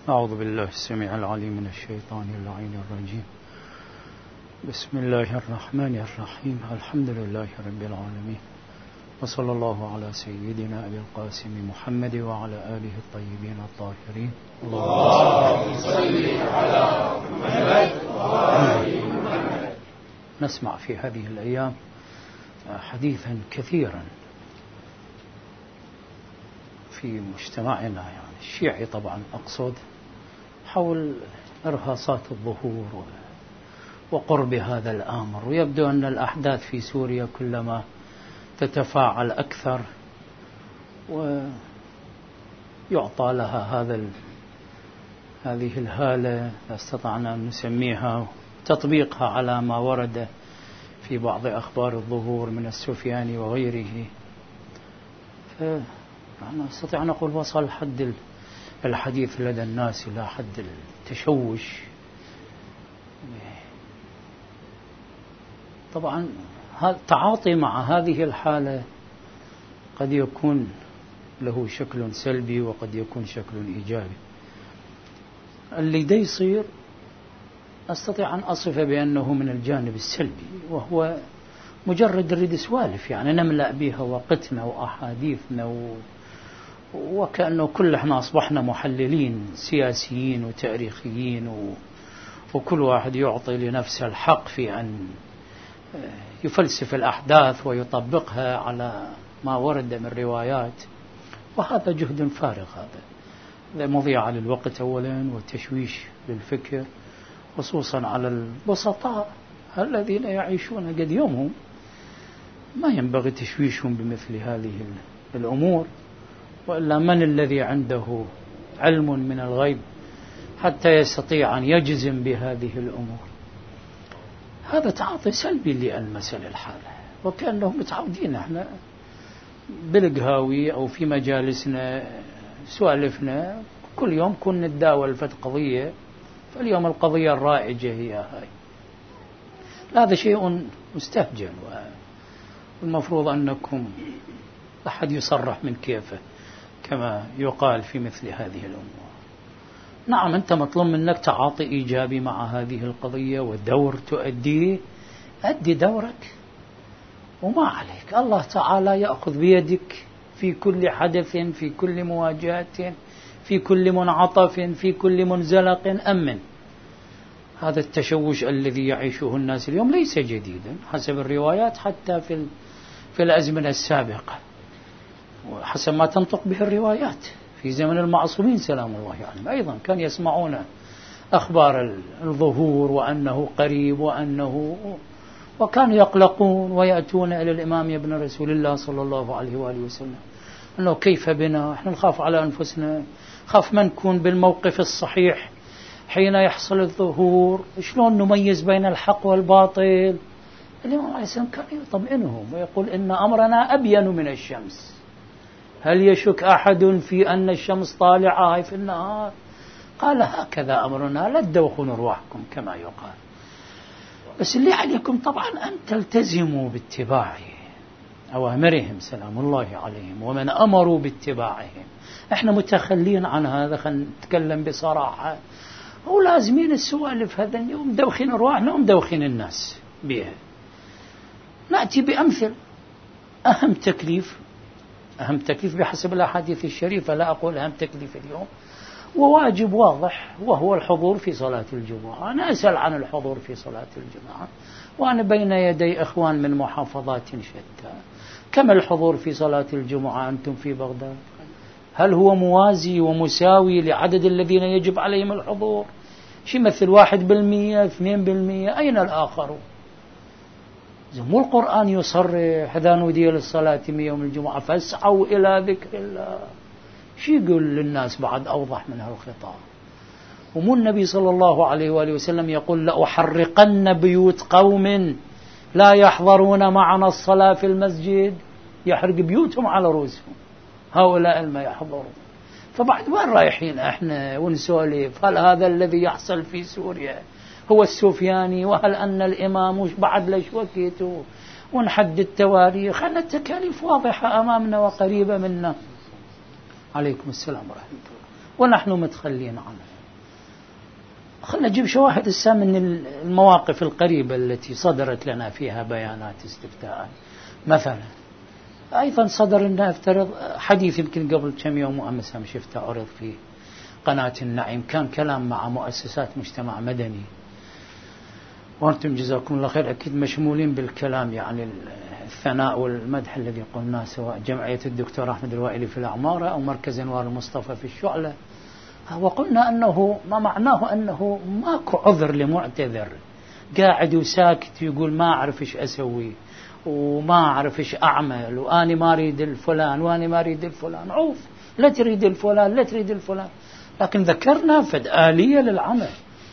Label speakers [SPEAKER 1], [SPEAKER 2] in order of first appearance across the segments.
[SPEAKER 1] أعوذ بالله السميع العليم من الشيطان اللعين الرجيم. بسم الله الرحمن الرحيم. الحمد لله رب العالمين، وصلى الله على سيدنا أبي القاسم محمد وعلى آله الطيبين الطاهرين.
[SPEAKER 2] اللهم صل على محمد وآل محمد.
[SPEAKER 1] نسمع في هذه الأيام حديثا كثيرا في مجتمعنا، يعني الشيعي طبعا أقصد، حول إرهاصات الظهور وقرب هذا الأمر. ويبدو أن الأحداث في سوريا كلما تتفاعل أكثر ويعطى لها هذه الهالة، استطعنا أن نسميها، تطبيقها على ما ورد في بعض أخبار الظهور من السفياني وغيره. أنا أستطيع أن أقول وصل حد الحديث لدى الناس إلى حد التشوش. طبعا التعاطي مع هذه الحالة قد يكون له شكل سلبي وقد يكون شكل إيجابي. اللي دا يصير أستطيع أن أصف بأنه من الجانب السلبي، وهو مجرد نريد سوالف، يعني نملأ بها وقتنا وأحاديثنا وكأنه كل احنا أصبحنا محللين سياسيين وتاريخيين، وكل واحد يعطي لنفسه الحق في أن يفلسف الأحداث ويطبقها على ما ورد من روايات. وهذا جهد فارغ، هذا مضيعة للوقت أولا وتشويش للفكر، خصوصا على البسطاء الذين يعيشون قد يومهم. ما ينبغي تشويشهم بمثل هذه الأمور، وإلا من الذي عنده علم من الغيب حتى يستطيع أن يجزم بهذه الأمور؟ هذا تعاطي سلبي للمسألة الحالة، وكأنهم متعودين احنا بالقهاوي أو في مجالسنا سوالفنا كل يوم كنا نتداول في قضية، فاليوم القضية الرائجة هي هاي. هذا شيء مستهجن، والمفروض أنكم أحد يصرح من كيفه كما يقال في مثل هذه الأمور. نعم، أنت مطلوب منك تعاطي إيجابي مع هذه القضية ودور تؤديه، أدي دورك وما عليك. الله تعالى يأخذ بيدك في كل حدث، في كل مواجهة، في كل منعطف، في كل منزلق. أمن. هذا التشوش الذي يعيشه الناس اليوم ليس جديدا حسب الروايات، حتى في الأزمنة السابقة، وحسب ما تنطق به الروايات في زمن المعصومين سلام الله عليهم أيضا كان يسمعون أخبار الظهور وأنه قريب وكانوا يقلقون ويأتون إلى الإمام ابن رسول الله صلى الله عليه وآله وسلم أنه كيف بنا، احنا نخاف على أنفسنا، خاف ما نكون بالموقف الصحيح حين يحصل الظهور، شلون نميز بين الحق والباطل. الإمام عليه السلام كان يطمئنهم ويقول إن أمرنا أبين من الشمس، هل يشك أحد في أن الشمس طالعة في النهار؟ قال هكذا أمرنا، لا تدوخوا أرواحكم كما يقال. بس اللي عليكم طبعا أن تلتزموا باتباع أوامرهم سلام الله عليهم، ومن أمروا باتباعهم. احنا متخلين عن هذا، خلينا نتكلم بصراحة، ولازمين السوالف هذا اليوم دوخين أرواحنا ومدوخين الناس بها. نأتي بأمثل. أهم تكليف بحسب الأحاديث الشريفة، لا أقول أهم تكليف اليوم، وواجب واضح، وهو الحضور في صلاة الجمعة. أنا أسأل عن الحضور في صلاة الجمعة وأنا بين يدي إخوان من محافظات شتى. كم الحضور في صلاة الجمعة أنتم في بغداد؟ هل هو موازي ومساوي لعدد الذين يجب عليهم الحضور؟ شي مثل 1%، 2%؟ أين الآخر؟ مو القرآن يصرح إذا نودي للصلاة من يوم الجمعة فاسعوا إلى ذكر الله؟ شي يقول للناس بعد أوضح من هالخطاب؟ ومو النبي صلى الله عليه وآله وسلم يقول لأحرقن بيوت قوم لا يحضرون معنا الصلاة في المسجد؟ يحرق بيوتهم على رؤوسهم هؤلاء ما يحضرون. فبعد وين رايحين احنا ونسولف؟ هل هذا الذي يحصل في سوريا هو السفياني؟ وهل أن الإمام بعد ليش وكيته؟ ونحدد تواريخ، أن التكاليف واضحة أمامنا وقريبة منا. عليكم السلام ورحمة الله. ونحن متخلين عنه. خلنا نجيب شواهد من المواقف القريبة التي صدرت لنا فيها بيانات استفتاء. مثلا أيضا صدر لنا افترض حديث يمكن قبل كم يوم وأمس هم شفته عرض في قناة النعيم، كان كلام مع مؤسسات مجتمع مدني، وأنتم جزاكم الله خير أكيد مشمولين بالكلام، يعني الثناء والمدح الذي قلناه سواء جمعية الدكتور أحمد الوائلي في الأعمارة أو مركز أنوار المصطفى في الشعلة. وقلنا أنه ما معناه أنه ماكو عذر لمعتذر قاعد وساكت يقول ما أعرف إيش أسوي وما أعرف إيش أعمل وأنا ما أريد الفلان وأنا ما أريد الفلان. عوف، لا تريد الفلان لا تريد الفلان، لكن ذكرنا فد آلية للعمل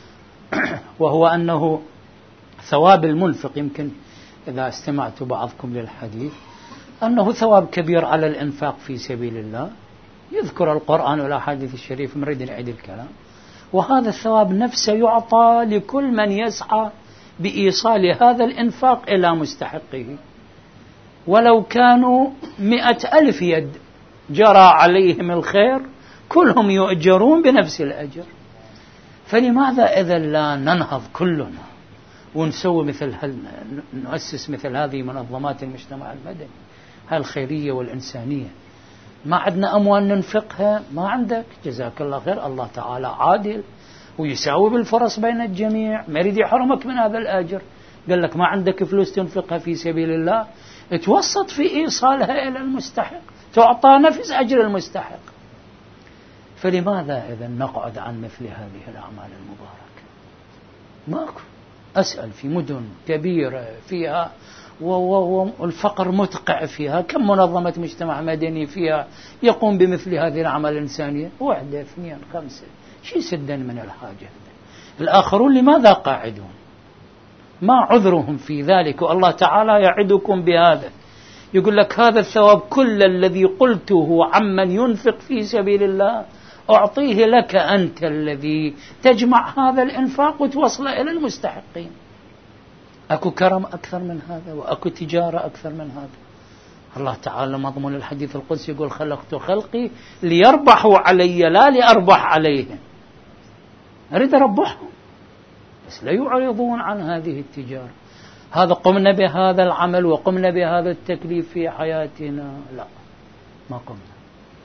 [SPEAKER 1] وهو أنه ثواب المنفق، يمكن إذا استمعت بعضكم للحديث أنه ثواب كبير على الإنفاق في سبيل الله، يذكر القرآن والأحاديث الشريف، نريد نعيد الكلام. وهذا الثواب نفسه يعطى لكل من يسعى بإيصال هذا الإنفاق إلى مستحقه، ولو كانوا 100,000 يد جرى عليهم الخير كلهم يؤجرون بنفس الأجر. فلماذا إذا لا ننهض كلنا ونسوي نؤسس مثل هذه منظمات المجتمع المدني الخيرية والإنسانية؟ ما عندنا أموال ننفقها، ما عندك، جزاك الله خير، الله تعالى عادل ويساوي بالفرص بين الجميع، ما يريد يحرمك من هذا الأجر. قال لك ما عندك فلوس تنفقها في سبيل الله، توسط في إيصالها إلى المستحق، تعطى نفس أجر المستحق. فلماذا إذا نقعد عن مثل هذه الأعمال المباركة؟ ماكو. أسأل في مدن كبيرة فيها والفقر متقع فيها، كم منظمة مجتمع مدني فيها يقوم بمثل هذه الأعمال الإنسانية؟ 1 2 5، شي سدا من الحاجة. الآخرون لماذا قاعدون؟ ما عذرهم في ذلك؟ والله تعالى يعدكم بهذا، يقول لك هذا الثواب كل الذي قلته عمن ينفق في سبيل الله أعطيه لك أنت الذي تجمع هذا الإنفاق وتوصله إلى المستحقين. أكو كرم أكثر من هذا وأكو تجارة أكثر من هذا؟ الله تعالى مضمون الحديث القدسي يقول خلقت خلقي ليربحوا علي لا لأربح عليهم. أريد أربحهم بس لا يعرضون عن هذه التجارة. هذا قمنا بهذا العمل وقمنا بهذا التكليف في حياتنا؟ لا، ما قمنا.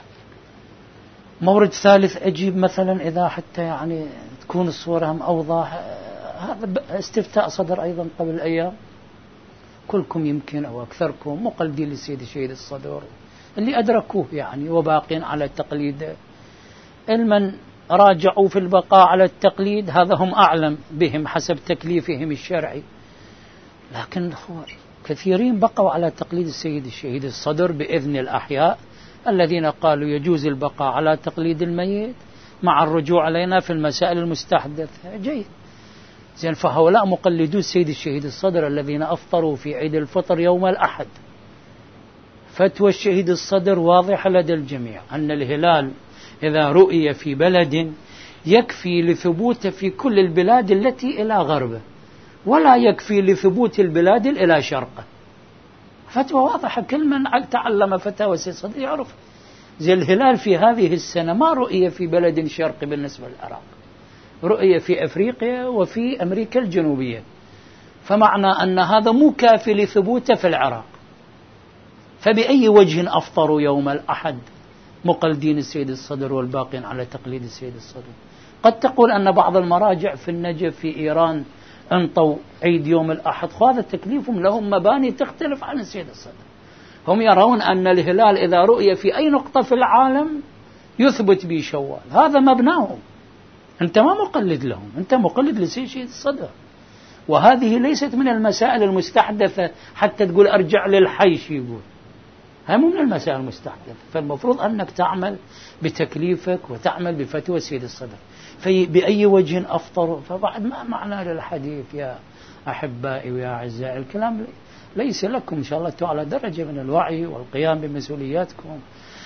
[SPEAKER 1] مورد ثالث أجيب مثلا إذا حتى يعني تكون الصورة هم أوضح، هذا استفتاء صدر أيضا قبل أيام، كلكم يمكن أو أكثركم مقلدين للسيد الشهيد الصدر اللي أدركوه يعني وباقين على تقليده. المن راجعوا في البقاء على التقليد هذا هم أعلم بهم حسب تكليفهم الشرعي، لكن كثيرين بقوا على تقليد السيد الشهيد الصدر بإذن الأحياء الذين قالوا يجوز البقاء على تقليد الميت مع الرجوع علينا في المسائل المستحدثة. جيد، زين، فهؤلاء مقلدو السيد الشهيد الصدر الذين أفطروا في عيد الفطر يوم الأحد. فتوى الشهيد الصدر واضحة لدى الجميع أن الهلال إذا رؤي في بلد يكفي لثبوته في كل البلاد التي إلى غربه، ولا يكفي لثبوت البلاد إلى شرقه. فتوى واضحة، كل من تعلم فتاوى السيد الصدر يعرف. زي الهلال في هذه السنة ما رؤية في بلد شرقي بالنسبة للعراق، رؤية في أفريقيا وفي أمريكا الجنوبية، فمعنى أن هذا مو كافي لثبوته في العراق. فبأي وجه أفطروا يوم الأحد مقلدين السيد الصدر والباقين على تقليد السيد الصدر؟ قد تقول أن بعض المراجع في النجف في إيران انطوا عيد يوم الأحد، هذا تكليفهم لهم مباني تختلف عن السيد الصدر. هم يرون أن الهلال إذا رؤية في أي نقطة في العالم يثبت به شوال، هذا مبناهم. أنت ما مقلد لهم، أنت مقلد لسيد الصدر. وهذه ليست من المسائل المستحدثة حتى تقول أرجع للحيش، يقول هي مو من المسائل المستحدثة. فالمفروض أنك تعمل بتكليفك وتعمل بفتوى سيد الصدر. بأي وجه أفطر؟ فبعد ما معنى للحديث يا أحبائي ويا أعزائي، الكلام ليس لكم إن شاء الله أنتم على درجة من الوعي والقيام بمسؤولياتكم،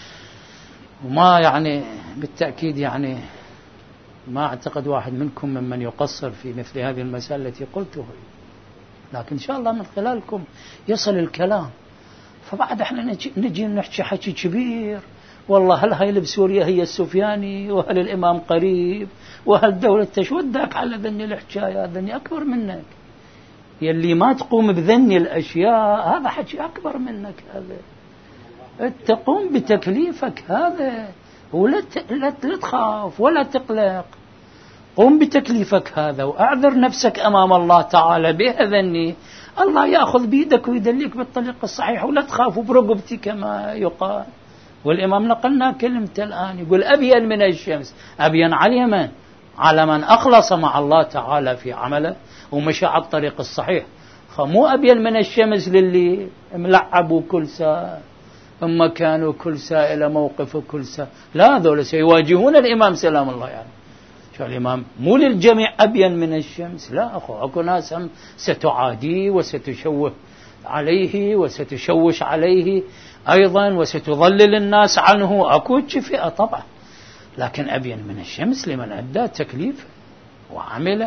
[SPEAKER 1] وما يعني بالتأكيد يعني ما أعتقد واحد منكم ممن يقصر في مثل هذه المسائل التي قلتها، لكن إن شاء الله من خلالكم يصل الكلام. فبعد احنا نجي نحكي حكي كبير والله هل هاي اللي بسوريا هي السفياني، وهل الإمام قريب، وهل دولة تشودك على ذني الحكاية؟ ذني أكبر منك، يلي ما تقوم بذني الأشياء هذا حكي أكبر منك. هذا تقوم بتكليفك هذا، ولا تخاف ولا تقلق. قم بتكليفك هذا وأعذر نفسك أمام الله تعالى بهذني، الله يأخذ بيدك ويدليك بالطريق الصحيح، ولا تخافوا برقبتي كما يقال. والإمام نقلنا كلمة الآن يقول أبين من الشمس، أبين على من؟ على من أخلص مع الله تعالى في عمله ومشى على الطريق الصحيح. مو أبين من الشمس للي ملعبوا كل ساعة أما كانوا كل ساعة إلى موقف كل ساعة، لا ذول سيواجهون الإمام سلام الله يعني. شو الإمام مو للجميع أبين من الشمس، لا أخو، أكو ناس هم ستعاديه وستشوه عليه وستشوش عليه أيضا وستضلل الناس عنه، أكو فئة طبعا، لكن أبين من الشمس لمن أدى تكليف وعمل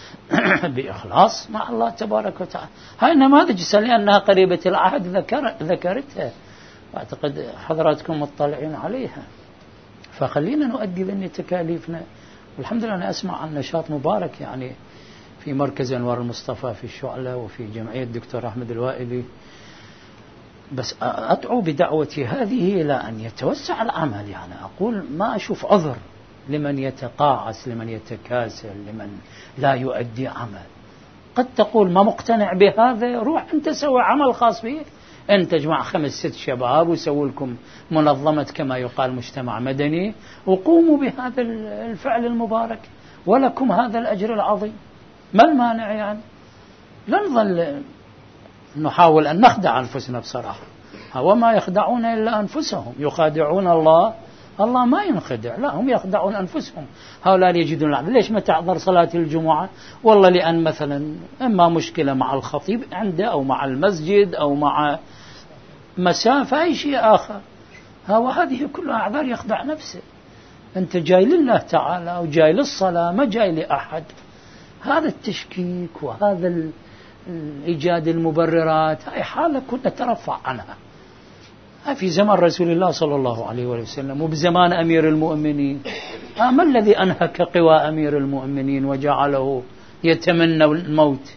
[SPEAKER 1] بإخلاص مع الله تبارك وتعالى. هاي النماذج لأنها قريبة العهد ذكرتها، أعتقد حضراتكم مطلعين عليها. فخلينا نؤدي ذني تكاليفنا. والحمد لله أنا أسمع عن نشاط مبارك يعني في مركز أنوار المصطفى في الشعلة وفي جمعية الدكتور أحمد الوائلي، بس أدعو بدعوتي هذه إلى أن يتوسع العمل. يعني أقول ما أشوف عذر لمن يتقاعس، لمن يتكاسل، لمن لا يؤدي عمل. قد تقول ما مقتنع بهذا، روح أنت سوي عمل خاص بك، أنت اجمع 5-6 شباب وسووا لكم منظمة كما يقال مجتمع مدني، وقوموا بهذا الفعل المبارك ولكم هذا الأجر العظيم. ما المانع يعني؟ لا نظل نحاول أن نخدع أنفسنا بصراحة، وما يخدعون إلا أنفسهم، يخادعون الله، الله ما ينخدع، لا هم يخدعون أنفسهم. هؤلاء يجدون العذر. ليش ما تحضر صلاة الجمعة؟ والله لأن مثلا إما مشكلة مع الخطيب عنده أو مع المسجد أو مع مسافة أي شيء آخر. وهذه كلها أعذار يخدع نفسه. أنت جاي لله تعالى وجاي للصلاة، ما جاي لأحد. هذا التشكيك وهذا إيجاد المبررات هاي حالة كنا نترفع عنها. في زمن رسول الله صلى الله عليه وسلم وبزمان أمير المؤمنين، ما الذي أنهك قوى أمير المؤمنين وجعله يتمنى الموت؟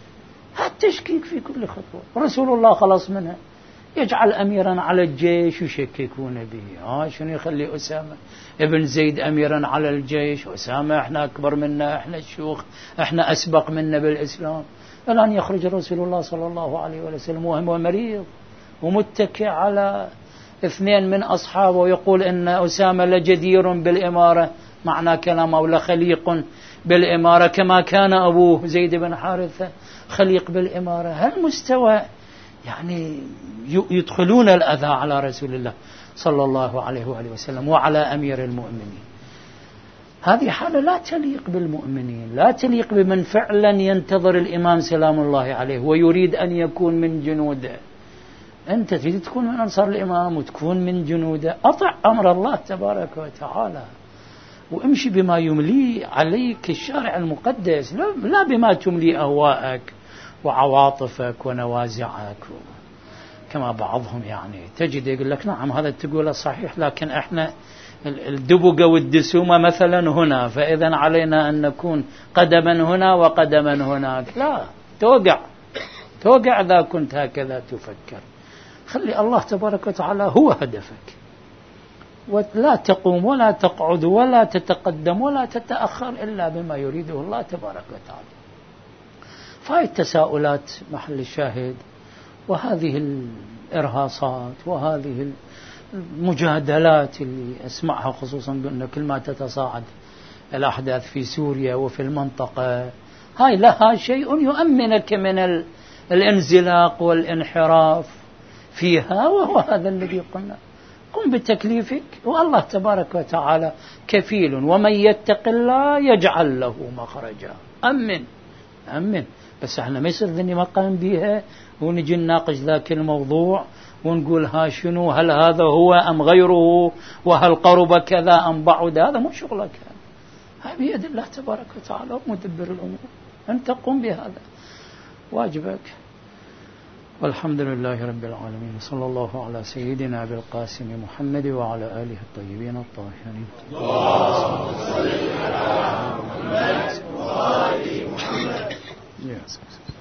[SPEAKER 1] التشكيك في كل خطوة. رسول الله خلص منها، يجعل أميرا على الجيش يشككون به. شنو يخلي أسامة ابن زيد أميرا على الجيش؟ أسامة إحنا أكبر منا، إحنا الشيوخ، إحنا أسبق منا بالإسلام. الآن يخرج رسول الله صلى الله عليه وسلم وهو مريض ومتكئ على 2 من أصحابه ويقول إن أسامة لجدير بالإمارة، معنى كلامه لخليق بالإمارة كما كان أبوه زيد بن حارثة خليق بالإمارة. هالمستوى يعني يدخلون الأذى على رسول الله صلى الله عليه وآله وسلم وعلى أمير المؤمنين. هذه حالة لا تليق بالمؤمنين، لا تليق بمن فعلا ينتظر الإمام سلام الله عليه ويريد أن يكون من جنوده. أنت تريد تكون من أنصار الإمام وتكون من جنوده، أطع أمر الله تبارك وتعالى وامشي بما يملي عليك الشارع المقدس، لا بما تملي أهواءك وعواطفك ونوازعك. كما بعضهم يعني تجد يقول لك نعم هذا تقوله صحيح، لكن احنا الدبقة والدسومة مثلا هنا، فإذا علينا أن نكون قدما هنا وقدما هناك. لا، توقع إذا كنت هكذا تفكر. خلي الله تبارك وتعالى هو هدفك، ولا تقوم ولا تقعد ولا تتقدم ولا تتأخر إلا بما يريده الله تبارك وتعالى. فهي التساؤلات محل الشاهد، وهذه الإرهاصات وهذه المجادلات اللي أسمعها خصوصا بأن كل ما تتصاعد الأحداث في سوريا وفي المنطقة، هاي لها شيء يؤمنك من الانزلاق والانحراف فيها، وهو هذا الذي قلنا. قم بتكليفك والله تبارك وتعالى كفيل، ومن يتق الله يجعل له مخرجا. أمن. بس احنا ما يصير ذني ما قام بيها ونجي نناقش ذاك الموضوع ونقول ها شنو، هل هذا هو أم غيره، وهل قرب كذا أم بعد. هذا مو شغلك، هذا بيد الله تبارك وتعالى ومدبر الأمور. أنت قم بهذا واجبك. والحمد لله رب العالمين. صلى الله على سيدنا أبي القاسم محمد وعلى آله الطيبين الطاهرين.
[SPEAKER 2] اللهم صل على محمد وآل محمد.